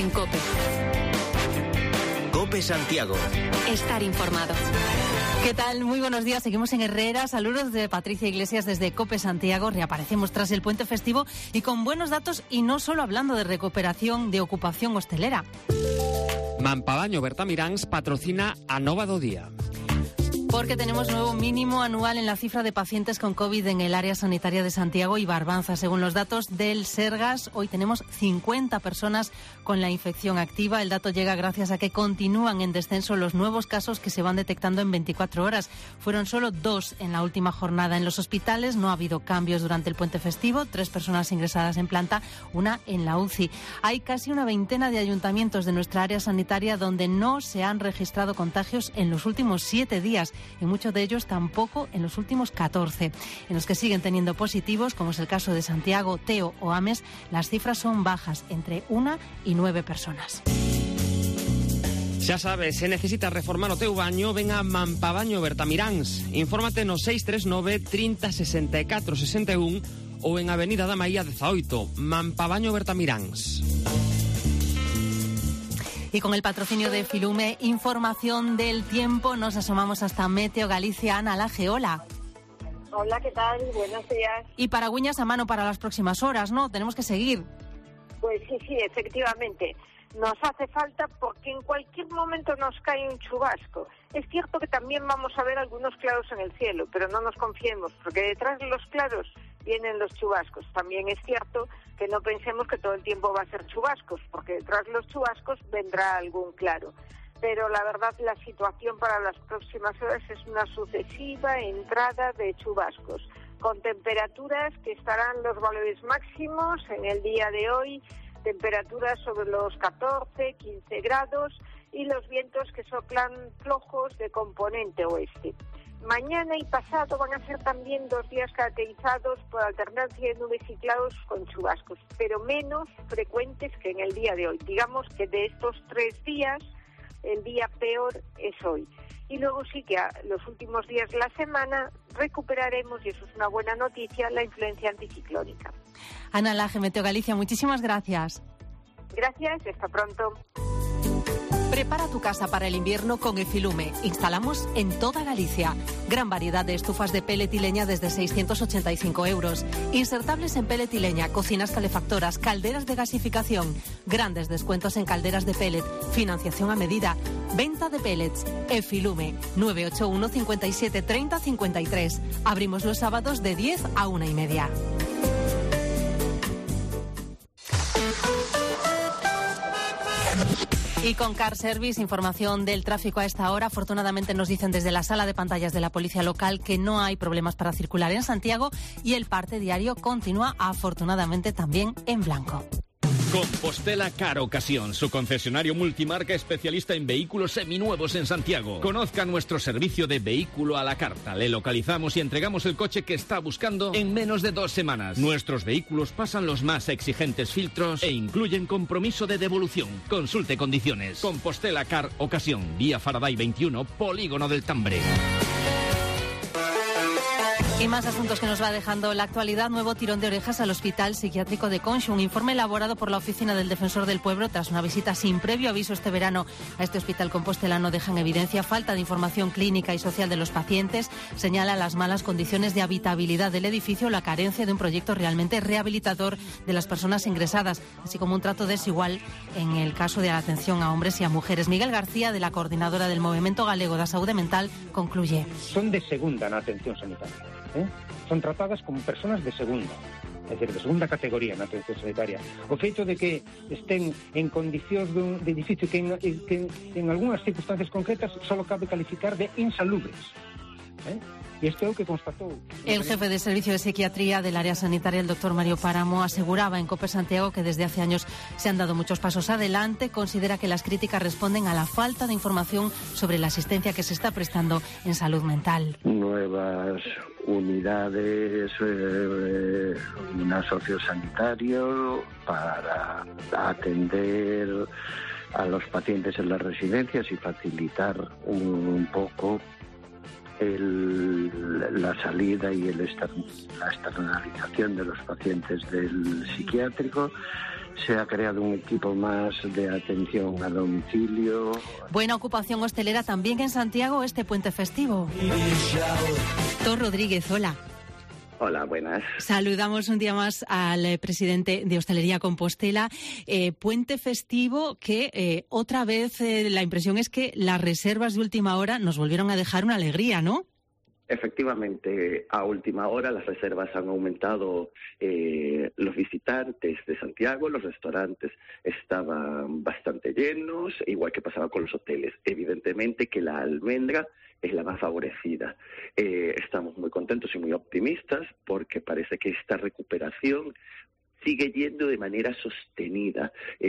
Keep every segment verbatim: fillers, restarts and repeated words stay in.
en COPE. COPE Santiago. Estar informado. ¿Qué tal? Muy buenos días. Seguimos en Herrera. Saludos de Patricia Iglesias desde COPE Santiago. Reaparecemos tras el puente festivo y con buenos datos, y no solo hablando de recuperación de ocupación hostelera. Mampavaño Bertamiráns patrocina a Nova do Día. Porque tenemos nuevo mínimo anual en la cifra de pacientes con COVID en el área sanitaria de Santiago y Barbanza. Según los datos del Sergas, hoy tenemos cincuenta personas con la infección activa. El dato llega gracias a que continúan en descenso los nuevos casos que se van detectando en veinticuatro horas. Fueron solo dos en la última jornada. En los hospitales no ha habido cambios durante el puente festivo. Tres personas ingresadas en planta, una en la U C I. Hay casi una veintena de ayuntamientos de nuestra área sanitaria donde no se han registrado contagios en los últimos siete días. Y muchos de ellos tampoco en los últimos catorce. En los que siguen teniendo positivos, como es el caso de Santiago, Teo o Ames, las cifras son bajas, entre una y nueve personas. Xa sabes, se necesitas reformar o teu baño, ven a Mampavaño Bertamiráns. Infórmate no seis tres nove, trinta, sesenta e catro, sesenta e un ou en Avenida da Maía dezaoito, Mampavaño Bertamiráns. Y con el patrocinio de Filume, información del tiempo, nos asomamos hasta Meteo Galicia. Ana Laje, hola. Hola, ¿qué tal? Buenos días. Y paragüiñas a mano para las próximas horas, ¿no? Tenemos que seguir. Pues sí, sí, efectivamente. Nos hace falta porque en cualquier momento nos cae un chubasco. Es cierto que también vamos a ver algunos claros en el cielo, pero no nos confiemos, porque detrás de los claros vienen los chubascos. También es cierto que no pensemos que todo el tiempo va a ser chubascos, porque detrás de los chubascos vendrá algún claro. Pero la verdad, la situación para las próximas horas es una sucesiva entrada de chubascos, con temperaturas que estarán los valores máximos en el día de hoy, temperaturas sobre los catorce, quince grados y los vientos que soplan flojos de componente oeste. Mañana y pasado van a ser también dos días caracterizados por alternancia de nubes y claros con chubascos, pero menos frecuentes que en el día de hoy. Digamos que de estos tres días, el día peor es hoy. Y luego sí que a los últimos días de la semana recuperaremos, y eso es una buena noticia, la influencia anticiclónica. Ana Laje, Meteo Galicia, muchísimas gracias. Gracias, hasta pronto. Prepara tu casa para el invierno con Efilume. Instalamos en toda Galicia. Gran variedad de estufas de pellet y leña desde seiscientos ochenta y cinco euros. Insertables en pellet y leña, cocinas calefactoras, calderas de gasificación. Grandes descuentos en calderas de pellet. Financiación a medida. Venta de pellets. Efilume. nueve ocho uno, cincuenta y siete, treinta, cincuenta y tres. Abrimos los sábados de diez a una y media. Y con Car Service, información del tráfico a esta hora. Afortunadamente nos dicen desde la sala de pantallas de la policía local que no hay problemas para circular en Santiago y el parte diario continúa afortunadamente también en blanco. Compostela Car Ocasión, su concesionario multimarca especialista en vehículos seminuevos en Santiago. Conozca nuestro servicio de vehículo a la carta. Le localizamos y entregamos el coche que está buscando en menos de dos semanas. Nuestros vehículos pasan los más exigentes filtros e incluyen compromiso de devolución. Consulte condiciones. Compostela Car Ocasión, vía Faraday veintiuno, Polígono del Tambre. Y más asuntos que nos va dejando la actualidad. Nuevo tirón de orejas al Hospital Psiquiátrico de Conxo. Un informe elaborado por la Oficina del Defensor del Pueblo tras una visita sin previo aviso este verano a este hospital compostelano deja en evidencia falta de información clínica y social de los pacientes. Señala las malas condiciones de habitabilidad del edificio, la carencia de un proyecto realmente rehabilitador de las personas ingresadas, así como un trato desigual en el caso de la atención a hombres y a mujeres. Miguel García, de la coordinadora del Movimento Galego da Saúde Mental, concluye. Son de segunda na atención sanitaria. ¿Eh? Son tratadas como personas de segunda, é dicir, de segunda categoría na atención sanitaria. O feito de que estén en condicións de un de edificio que en, que en algunhas circunstancias concretas só cabe calificar de insalubres. ¿Eh? Y esto es lo que constató. El jefe de servicio de psiquiatría del área sanitaria, el doctor Mario Páramo, aseguraba en COPE Santiago que desde hace años se han dado muchos pasos adelante. Considera que las críticas responden a la falta de información sobre la asistencia que se está prestando en salud mental. Nuevas unidades, eh, un sociosanitario para atender a los pacientes en las residencias y facilitar un poco el, la salida y el exter, la externalización de los pacientes del psiquiátrico. Se ha creado un equipo más de atención a domicilio. Buena ocupación hostelera también en Santiago este puente festivo. Tor Rodríguez, hola. Hola, buenas. Saludamos un día más al eh, presidente de Hostelería Compostela. Eh, puente festivo que eh, otra vez eh, la impresión es que las reservas de última hora nos volvieron a dejar una alegría, ¿no? Efectivamente, a última hora las reservas han aumentado, eh, los visitantes de Santiago, los restaurantes estaban bastante llenos, igual que pasaba con los hoteles. Evidentemente que la almendra es la más favorecida. Eh, estamos muy contentos y muy optimistas porque parece que esta recuperación sigue yendo de manera sostenida.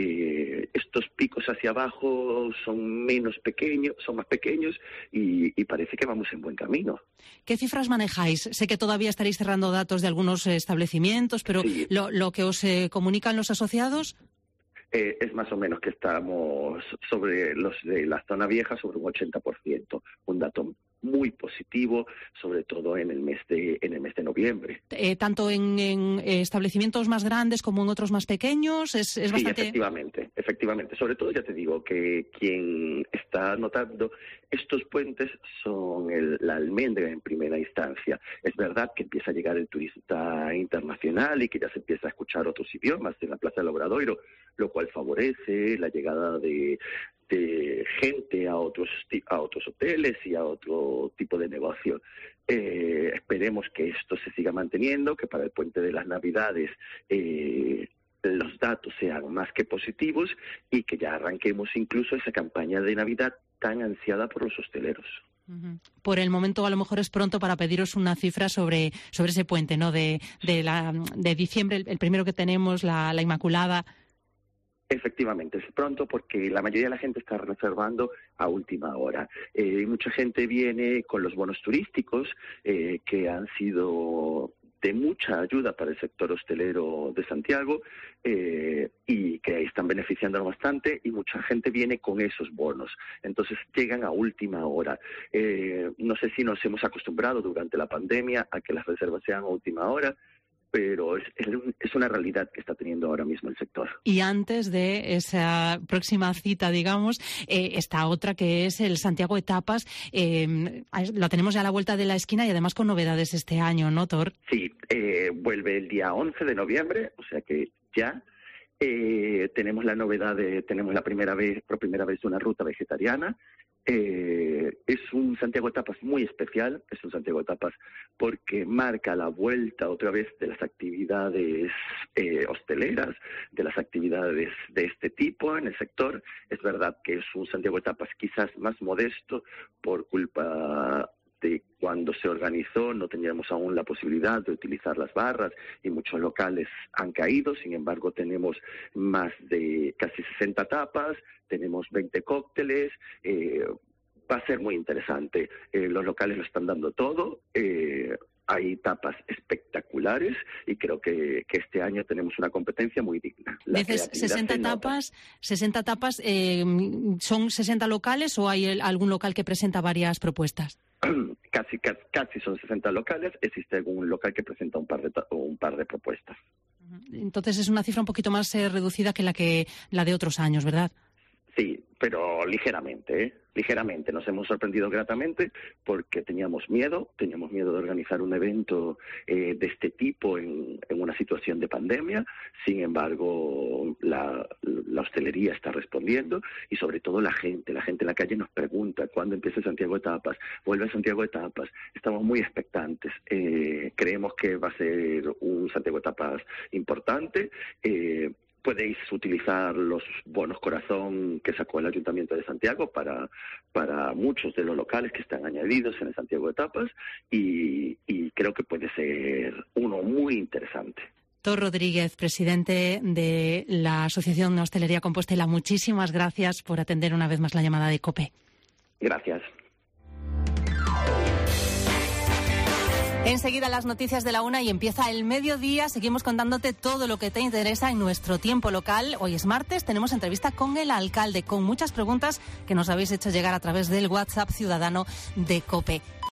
Eh, estos picos hacia abajo son menos pequeños, son más pequeños y, y parece que vamos en buen camino. ¿Qué cifras manejáis? Sé que todavía estaréis cerrando datos de algunos establecimientos, pero sí. lo, lo que os eh, comunican los asociados... Eh, es más o menos que estamos sobre los de la zona vieja sobre un ochenta por ciento, un dato muy positivo, sobre todo en el mes de en el mes de noviembre. Eh, tanto en, en establecimientos más grandes como en otros más pequeños, es, es sí, bastante... efectivamente, efectivamente. Sobre todo, ya te digo, que quien está notando estos puentes son el, la almendra en primera instancia. Es verdad que empieza a llegar el turista internacional y que ya se empieza a escuchar otros idiomas en la Plaza del Obradoiro, lo cual favorece la llegada de, de gente a otros a otros hoteles y a otro tipo de negocio. Eh, esperemos que esto se siga manteniendo, que para el puente de las Navidades eh, los datos sean más que positivos y que ya arranquemos incluso esa campaña de Navidad tan ansiada por los hosteleros. Por el momento, a lo mejor es pronto para pediros una cifra sobre sobre ese puente, ¿no? De de, la, de diciembre, el, el primero que tenemos, la, la Inmaculada. Efectivamente, es pronto porque la mayoría de la gente está reservando a última hora. Eh, mucha gente viene con los bonos turísticos eh, que han sido de mucha ayuda para el sector hostelero de Santiago eh, y que están beneficiando bastante, y mucha gente viene con esos bonos. Entonces llegan a última hora. Eh, no sé si nos hemos acostumbrado durante la pandemia a que las reservas sean a última hora, pero es, es una realidad que está teniendo ahora mismo el sector. Y antes de esa próxima cita, digamos, eh, está otra que es el Santiago Etapas. Eh, lo tenemos ya a la vuelta de la esquina y además con novedades este año, ¿no, Tor? Sí, eh, vuelve el día once de noviembre, o sea que ya eh, tenemos la novedad de, tenemos la primera vez, por primera vez una ruta vegetariana. Eh, es un Santiago Etapas muy especial, es un Santiago Etapas porque marca la vuelta otra vez de las actividades eh, hosteleras, de las actividades de este tipo en el sector. Es verdad que es un Santiago Etapas quizás más modesto por culpa de cuando se organizó, no teníamos aún la posibilidad de utilizar las barras y muchos locales han caído. Sin embargo, tenemos más de casi sesenta tapas, tenemos veinte cócteles, eh, va a ser muy interesante. Eh, los locales lo están dando todo, eh, hay tapas espectaculares y creo que, que este año tenemos una competencia muy digna. La Dices sesenta tapas, sesenta tapas, eh, ¿son sesenta locales o hay el, algún local que presenta varias propuestas? Casi, casi, casi son sesenta locales, existe algún local que presenta un par de, un par de propuestas. Entonces es una cifra un poquito más eh, reducida que la que la de otros años, ¿verdad? Sí, pero ligeramente, ¿eh? ligeramente. Nos hemos sorprendido gratamente porque teníamos miedo, teníamos miedo de organizar un evento eh, de este tipo en, en una situación de pandemia. Sin embargo, la, la hostelería está respondiendo y sobre todo la gente. La gente en la calle nos pregunta cuándo empieza Santiago Etapas, vuelve Santiago Etapas. Estamos muy expectantes. Eh, creemos que va a ser un Santiago Etapas importante. Eh, Podéis utilizar los bonos corazón que sacó el Ayuntamiento de Santiago para, para muchos de los locales que están añadidos en el Santiago Etapas y, y creo que puede ser uno muy interesante. Tor Rodríguez, presidente de la Asociación de Hostelería Compostela, muchísimas gracias por atender una vez más la llamada de COPE. Gracias. Enseguida las noticias de la una y empieza el mediodía. Seguimos contándote todo lo que te interesa en nuestro tiempo local. Hoy es martes, tenemos entrevista con el alcalde, con muchas preguntas que nos habéis hecho llegar a través del WhatsApp ciudadano de COPE.